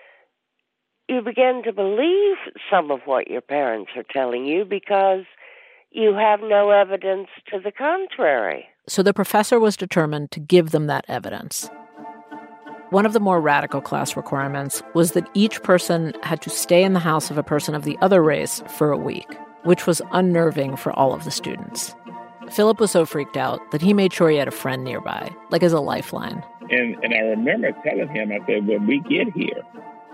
you begin to believe some of what your parents are telling you because you have no evidence to the contrary. So the professor was determined to give them that evidence. One of the more radical class requirements was that each person had to stay in the house of a person of the other race for a week, which was unnerving for all of the students. Philip was so freaked out that he made sure he had a friend nearby, like as a lifeline. And and I remember telling him, I said, when we get here,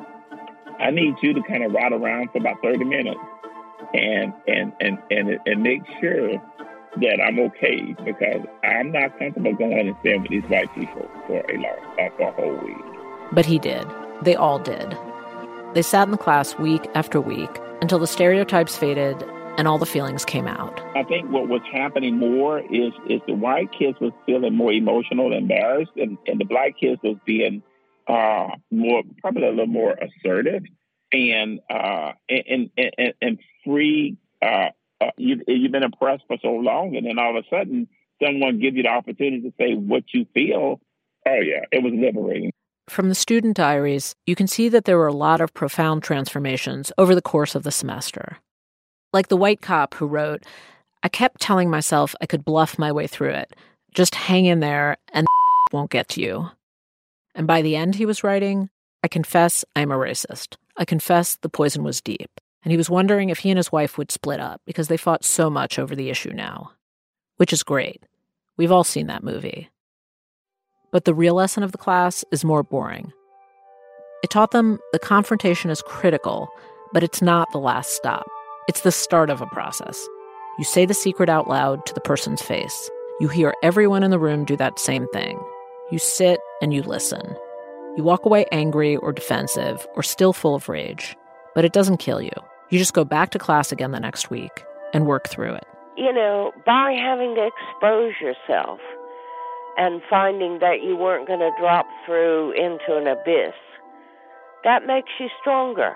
I need you to kind of ride around for about thirty minutes and and and and, and make sure that I'm okay, because I'm not comfortable going and staying with these white people for a long, uh, for a whole week. But he did. They all did. They sat in the class week after week until the stereotypes faded and all the feelings came out. I think what was happening more is is the white kids was feeling more emotional and embarrassed, and, and the Black kids was being uh, more, probably a little more assertive and uh, and, and, and, and free. Uh, uh, you, you've been oppressed for so long, and then all of a sudden someone gives you the opportunity to say what you feel. Oh, yeah, it was liberating. From the student diaries, you can see that there were a lot of profound transformations over the course of the semester. Like the white cop who wrote, I kept telling myself I could bluff my way through it. Just hang in there and won't get to you. And by the end, he was writing, I confess I'm a racist. I confess the poison was deep. And he was wondering if he and his wife would split up because they fought so much over the issue now. Which is great. We've all seen that movie. But the real lesson of the class is more boring. It taught them the confrontation is critical, but it's not the last stop. It's the start of a process. You say the secret out loud to the person's face. You hear everyone in the room do that same thing. You sit and you listen. You walk away angry or defensive or still full of rage, but it doesn't kill you. You just go back to class again the next week and work through it. You know, by having to expose yourself and finding that you weren't going to drop through into an abyss, that makes you stronger.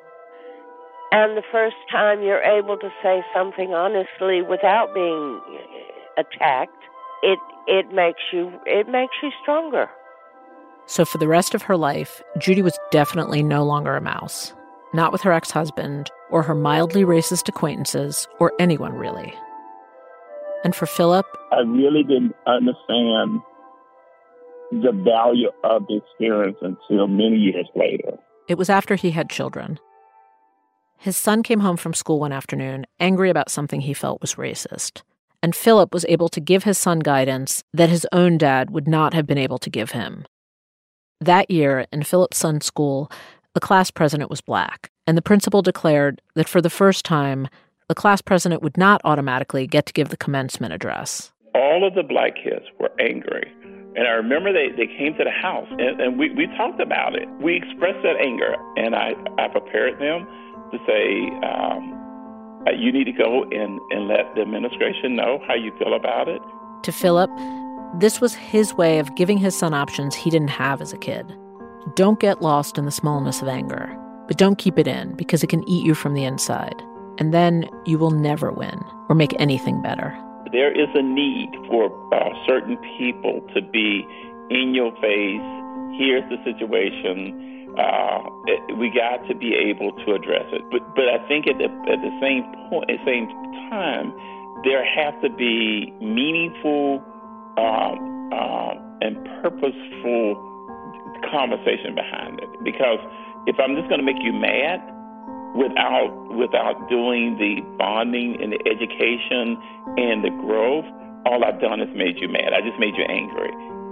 And the first time you're able to say something honestly without being attacked, it it makes you it makes you stronger. So for the rest of her life, Judy was definitely no longer a mouse. Not with her ex-husband, or her mildly racist acquaintances, or anyone really. And for Philip, I really didn't understand the value of the experience until many years later. It was after he had children. His son came home from school one afternoon, angry about something he felt was racist. And Philip was able to give his son guidance that his own dad would not have been able to give him. That year, in Philip's son's school, the class president was Black, and the principal declared that for the first time, the class president would not automatically get to give the commencement address. All of the Black kids were angry. And I remember they, they came to the house, and, and we, we talked about it. We expressed that anger, and I, I prepared them to say, um, you need to go and, and let the administration know how you feel about it. To Philip, this was his way of giving his son options he didn't have as a kid. Don't get lost in the smallness of anger, but don't keep it in because it can eat you from the inside. And then you will never win or make anything better. There is a need for uh, certain people to be in your face. Here's the situation. Uh, it, we got to be able to address it. But but I think at the at the same point, at the same time, there has to be meaningful um, uh, and purposeful conversation behind it. Because if I'm just going to make you mad without without doing the bonding and the education and the growth, all I've done is made you mad. I just made you angry.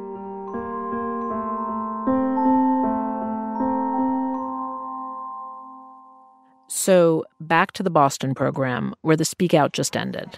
So back to the Boston program, where the Speak Out just ended.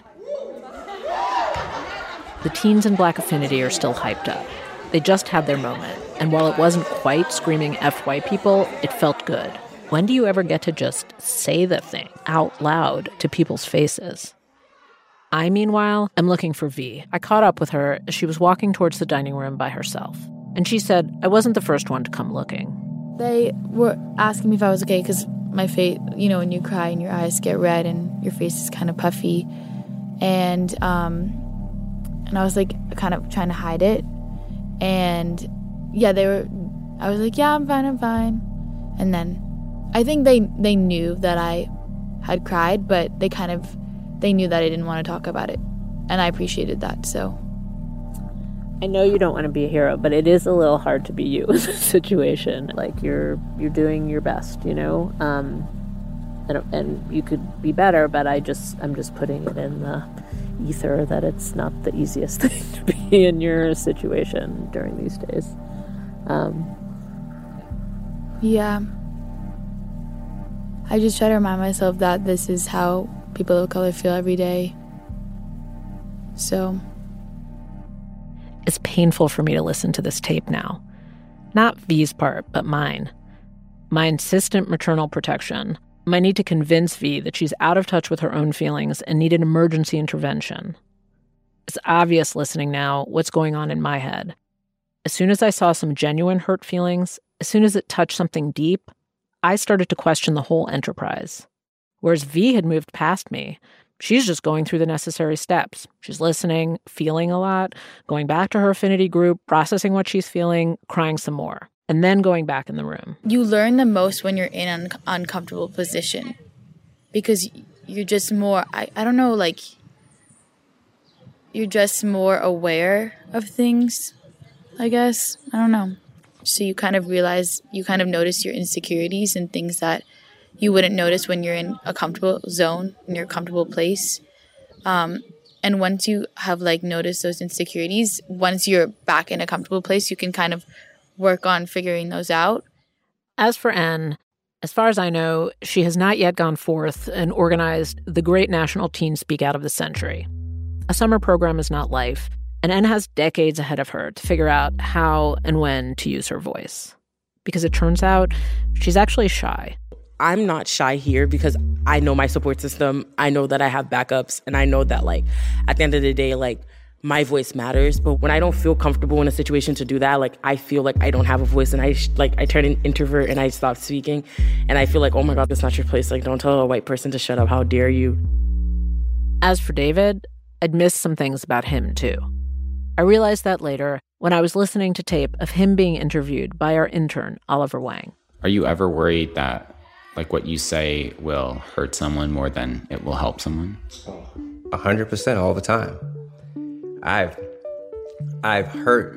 The teens in Black Affinity are still hyped up. They just had their moment, and while it wasn't quite screaming F white people, it felt good. When do you ever get to just say the thing out loud to people's faces? I, meanwhile, am looking for V. I caught up with her as she was walking towards the dining room by herself. And she said I wasn't the first one to come looking. They were asking me if I was okay because my face, you know, when you cry and your eyes get red and your face is kind of puffy. And, um, and I was like kind of trying to hide it. And yeah, they were, I was like, yeah, I'm fine, I'm fine. And then I think they, they knew that I had cried, but they kind of, they knew that I didn't want to talk about it. And I appreciated that, so. I know you don't want to be a hero, but it is a little hard to be you in this situation. Like, you're you're doing your best, you know? Um, and, and you could be better, but I just, I'm just putting it in the ether that it's not the easiest thing to be in your situation during these days. Um, yeah. I just try to remind myself that this is how people of color feel every day. So. It's painful for me to listen to this tape now. Not V's part, but mine. My insistent maternal protection. My need to convince V that she's out of touch with her own feelings and needed emergency intervention. It's obvious listening now what's going on in my head. As soon as I saw some genuine hurt feelings, as soon as it touched something deep, I started to question the whole enterprise. Whereas V had moved past me. She's just going through the necessary steps. She's listening, feeling a lot, going back to her affinity group, processing what she's feeling, crying some more, and then going back in the room. You learn the most when you're in an un- uncomfortable position because you're just more, I, I don't know, like, you're just more aware of things, I guess. I don't know. So you kind of realize, you kind of notice your insecurities and things that you wouldn't notice when you're in a comfortable zone, in your comfortable place. Um, and once you have, like, noticed those insecurities, once you're back in a comfortable place, you can kind of work on figuring those out. As for N, as far as I know, she has not yet gone forth and organized the great national teen Speak Out of the century. A summer program is not life, and N has decades ahead of her to figure out how and when to use her voice. Because it turns out she's actually shy. I'm not shy here because I know my support system. I know that I have backups, and I know that, like, at the end of the day, like, my voice matters. But when I don't feel comfortable in a situation to do that, like, I feel like I don't have a voice, and I, like, I turn an introvert and I stop speaking. And I feel like, oh my God, that's not your place. Like, don't tell a white person to shut up. How dare you? As for David, I'd missed some things about him, too. I realized that later when I was listening to tape of him being interviewed by our intern, Oliver Wang. Are you ever worried that, like, what you say will hurt someone more than it will help someone? A hundred percent all the time. I've I've hurt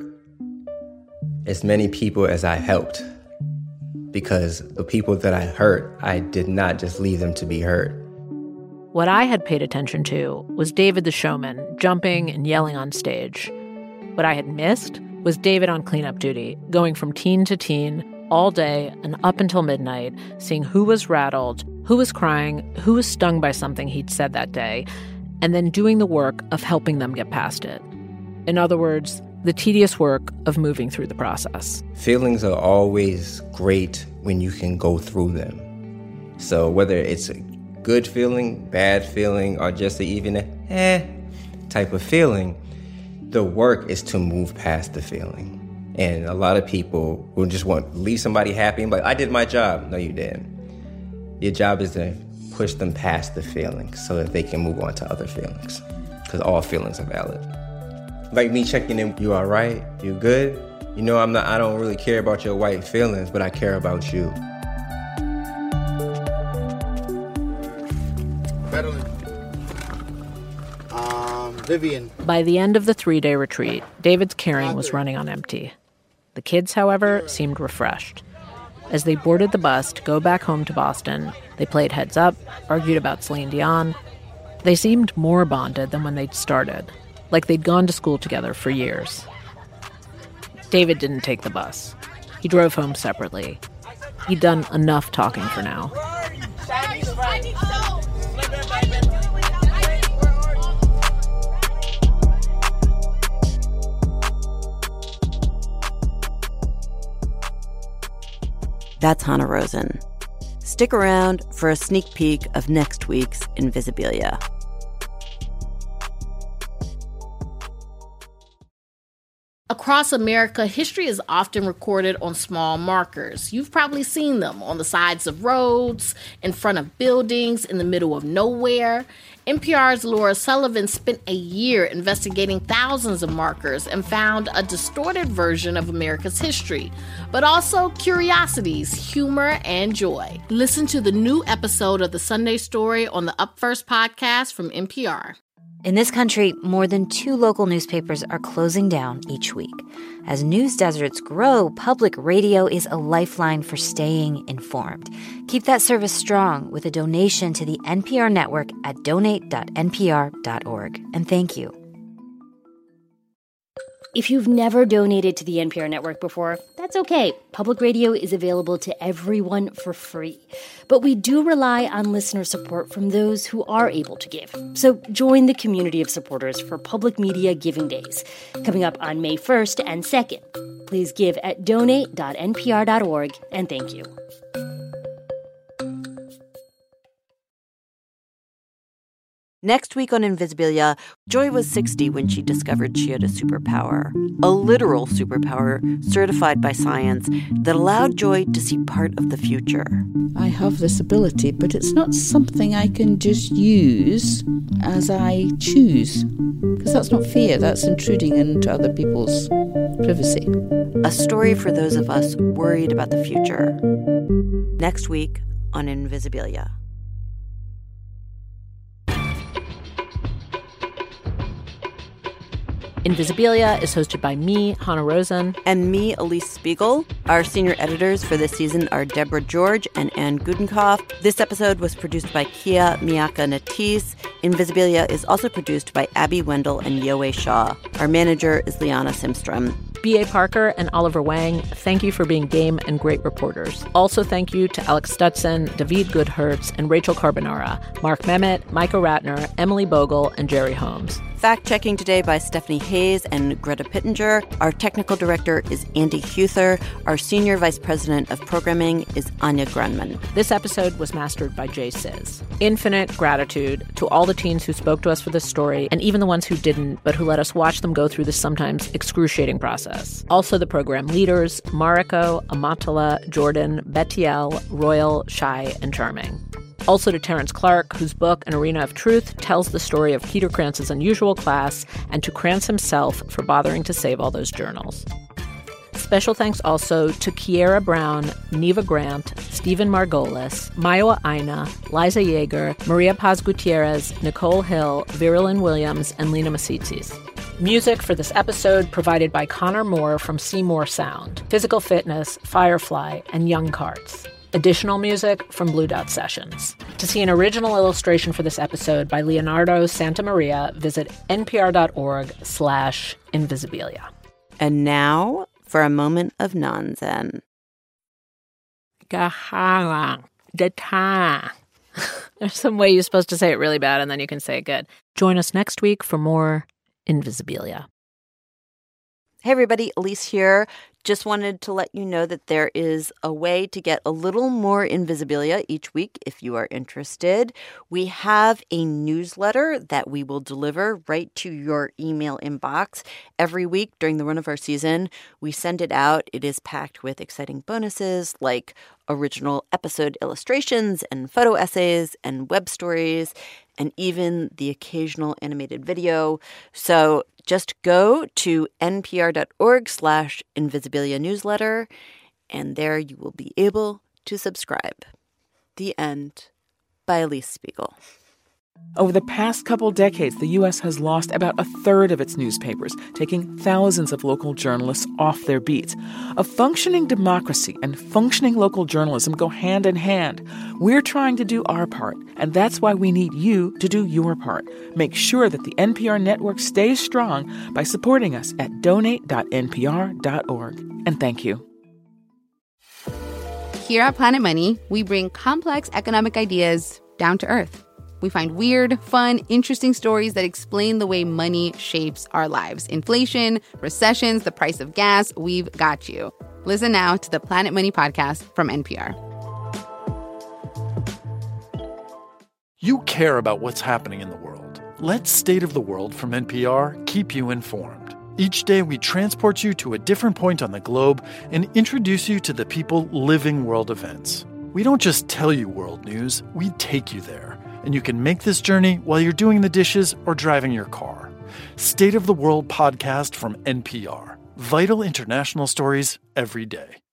as many people as I helped because the people that I hurt, I did not just leave them to be hurt. What I had paid attention to was David the showman jumping and yelling on stage. What I had missed was David on cleanup duty, going from teen to teen, all day and up until midnight, seeing who was rattled, who was crying, who was stung by something he'd said that day, and then doing the work of helping them get past it. In other words, the tedious work of moving through the process. Feelings are always great when you can go through them. So whether it's a good feeling, bad feeling, or just a even a eh type of feeling, the work is to move past the feeling. And a lot of people will just want to leave somebody happy and be like, I did my job. No, you didn't. Your job is to push them past the feelings so that they can move on to other feelings, because all feelings are valid. Like me checking in, you all right? You good? You know, I'm not, I don't really care about your white feelings, but I care about you. Madeline. Um, Vivian. By the end of the three-day retreat, David's caring was running on empty. The kids, however, seemed refreshed. As they boarded the bus to go back home to Boston, they played heads up, argued about Celine Dion. They seemed more bonded than when they'd started, like they'd gone to school together for years. David didn't take the bus. He drove home separately. He'd done enough talking for now. That's Hanna Rosin. Stick around for a sneak peek of next week's Invisibilia. Across America, history is often recorded on small markers. You've probably seen them on the sides of roads, in front of buildings, in the middle of nowhere. N P R's Laura Sullivan spent a year investigating thousands of markers and found a distorted version of America's history, but also curiosities, humor, and joy. Listen to the new episode of The Sunday Story on the Up First podcast from N P R. In this country, more than two local newspapers are closing down each week. As news deserts grow, public radio is a lifeline for staying informed. Keep that service strong with a donation to the N P R network at donate dot n p r dot org. And thank you. If you've never donated to the N P R network before, that's okay. Public radio is available to everyone for free. But we do rely on listener support from those who are able to give. So join the community of supporters for Public Media Giving Days, coming up on May first and second. Please give at donate dot n p r dot org, and thank you. Next week on Invisibilia, Joy was sixty when she discovered she had a superpower. A literal superpower certified by science that allowed Joy to see part of the future. I have this ability, but it's not something I can just use as I choose. Because that's not fair. That's intruding into other people's privacy. A story for those of us worried about the future. Next week on Invisibilia. Invisibilia is hosted by me, Hanna Rosin. And me, Elise Spiegel. Our senior editors for this season are Deborah George and Anne Gudenkauf. This episode was produced by Kia Miaka Natisse. Invisibilia is also produced by Abby Wendell and Yowei Shaw. Our manager is Liana Simstrom. B A. Parker and Oliver Wang, thank you for being game and great reporters. Also thank you to Alex Stutson, David Goodhertz, and Rachel Carbonara, Mark Memmott, Micah Ratner, Emily Bogle, and Jerry Holmes. Fact-checking today by Stephanie Hayes and Greta Pittenger. Our technical director is Andy Huther. Our senior vice president of programming is Anya Grunman. This episode was mastered by Jay Sizz. Infinite gratitude to all the teens who spoke to us for this story, and even the ones who didn't, but who let us watch them go through this sometimes excruciating process. Also the program leaders, Mariko, Amatala, Jordan, Betiel, Royal, Shy, and Charming. Also to Terrence Clark, whose book, An Arena of Truth, tells the story of Peter Krantz's unusual class, and to Krantz himself for bothering to save all those journals. Special thanks also to Kiera Brown, Neva Grant, Stephen Margolis, Mayowa Aina, Liza Yeager, Maria Paz Gutierrez, Nicole Hill, Virilyn Williams, and Lena Masitsis. Music for this episode provided by Connor Moore from Seymour Sound, Physical Fitness, Firefly, and Young Carts. Additional music from Blue Dot Sessions. To see an original illustration for this episode by Leonardo Santamaria, visit npr.org slash invisibilia. And now for a moment of non-zen. Gahara. Data. There's some way you're supposed to say it really bad and then you can say it good. Join us next week for more Invisibilia. Hey everybody, Elise here. Just wanted to let you know that there is a way to get a little more Invisibilia each week if you are interested. We have a newsletter that we will deliver right to your email inbox every week during the run of our season. We send it out. It is packed with exciting bonuses like original episode illustrations and photo essays and web stories and even the occasional animated video. So just go to npr.org slash Invisibilia newsletter, and there you will be able to subscribe. The End by Elise Spiegel. Over the past couple decades, the U S has lost about a third of its newspapers, taking thousands of local journalists off their beats. A functioning democracy and functioning local journalism go hand in hand. We're trying to do our part, and that's why we need you to do your part. Make sure that the N P R network stays strong by supporting us at donate dot n p r dot org. And thank you. Here at Planet Money, we bring complex economic ideas down to earth. We find weird, fun, interesting stories that explain the way money shapes our lives. Inflation, recessions, the price of gas, we've got you. Listen now to the Planet Money podcast from N P R. You care about what's happening in the world. Let State of the World from N P R keep you informed. Each day we transport you to a different point on the globe and introduce you to the people living world events. We don't just tell you world news, we take you there. And you can make this journey while you're doing the dishes or driving your car. State of the World podcast from N P R. Vital international stories every day.